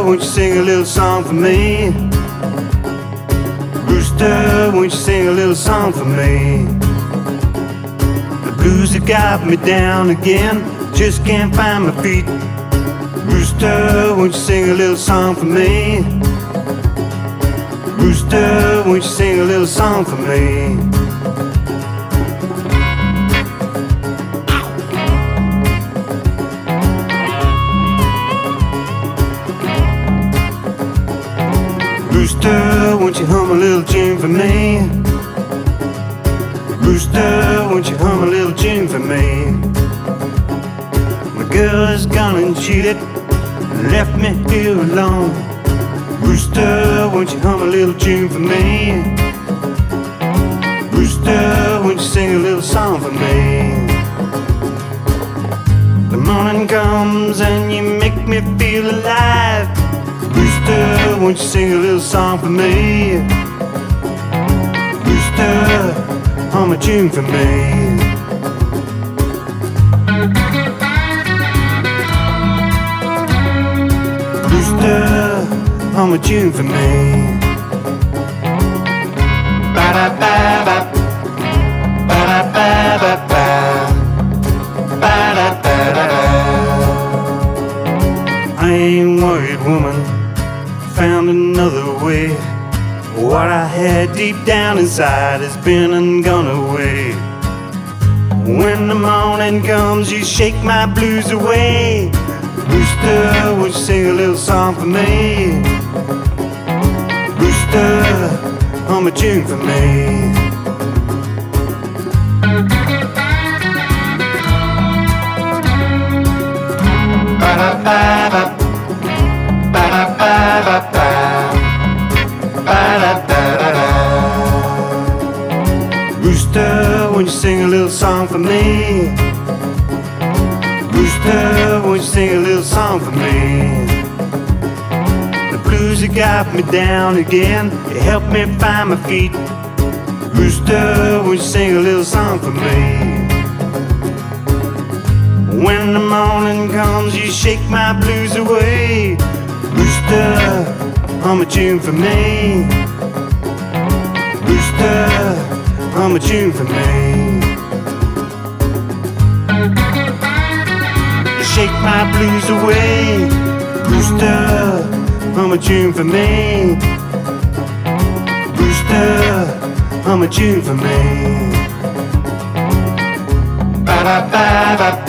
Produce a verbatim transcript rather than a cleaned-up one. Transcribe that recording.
won't you sing a little song for me? Rooster, won't you sing a little song for me? The blues have got me down again, just can't find my feet. Rooster, won't you sing a little song for me? Rooster, won't you sing a little song for me? Rooster, won't you hum a little tune for me? Rooster, won't you hum a little tune for me? My girl has gone and cheated, left me here alone. Rooster, won't you hum a little tune for me? Rooster, won't you sing a little song for me? The morning comes and you make me feel alive. Rooster, won't you sing a little song for me? Rooster, hum a tune for me. Rooster, hum a tune for me. Ba-da-ba-ba, ba-da-ba-ba-ba, ba-da-ba-da-da. I ain't worried, woman, found another way. What I had deep down inside has been and gone away. When the morning comes, you shake my blues away. Rooster, won't you sing a little song for me? Rooster, hum a tune for me. Ba-da-ba-ba, ba-da-ba-ba-ba, ba-da-da-da-da. Rooster, won't you sing a little song for me? Rooster, won't you sing a little song for me? The blues have got me down again, they help me find my feet. Rooster, won't you sing a little song for me? When the morning comes, you shake my blues away. Rooster, hum a tune for me. Rooster, hum a tune for me. You shake my blues away. Rooster, hum a tune for me. Rooster, hum a tune for me. Ba-da-ba-ba.